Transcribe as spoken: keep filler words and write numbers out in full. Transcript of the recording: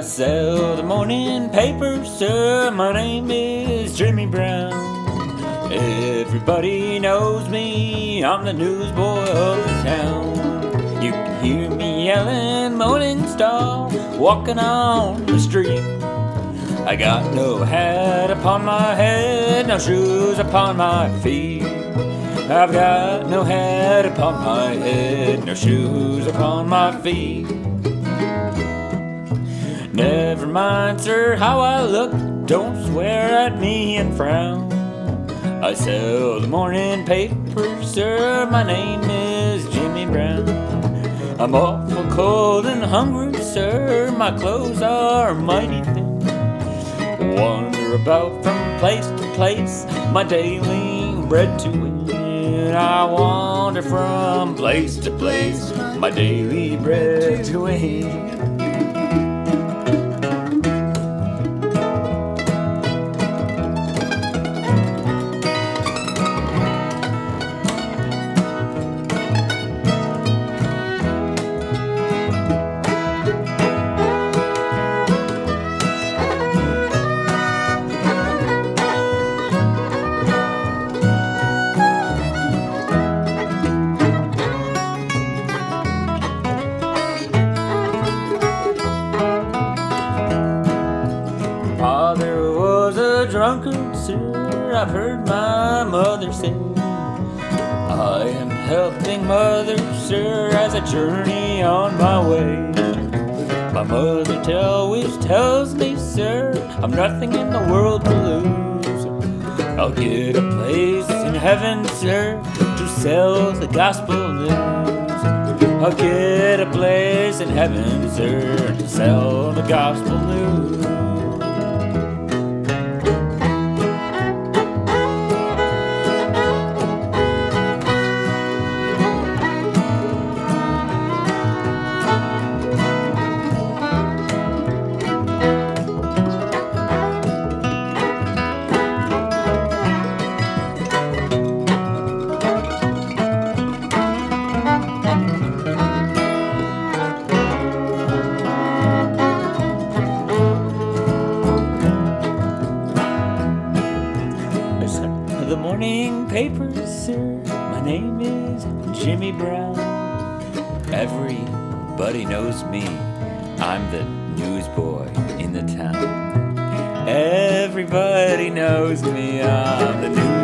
sell the morning paper, sir. My name is Jimmy Brown. Everybody knows me, I'm the newsboy of the town. You can hear me yelling, Morning Star, walking on the street. I got no hat upon my head, no shoes upon my feet. I've got no hat upon my head, no shoes upon my feet. Never mind, sir, how I look, don't swear at me and frown. I sell the morning paper, sir, my name is Jimmy Brown. I'm awful cold and hungry, sir, my clothes are mighty thin. Wander about from place to place, my daily bread to win. I wander from place to place, my daily bread to win. Father was a drunkard, sir, I've heard my mother say. I am helping mother, sir, as I journey on my way. My mother always tells me, sir, I'm nothing in the world to lose. I'll get a place in heaven, sir, to sell the gospel news. I'll get a place in heaven, sir, to sell the gospel news. The morning paper, sir, my name is Jimmy Brown. Everybody knows me, I'm the newsboy in the town. Everybody knows me, I'm the newsboy.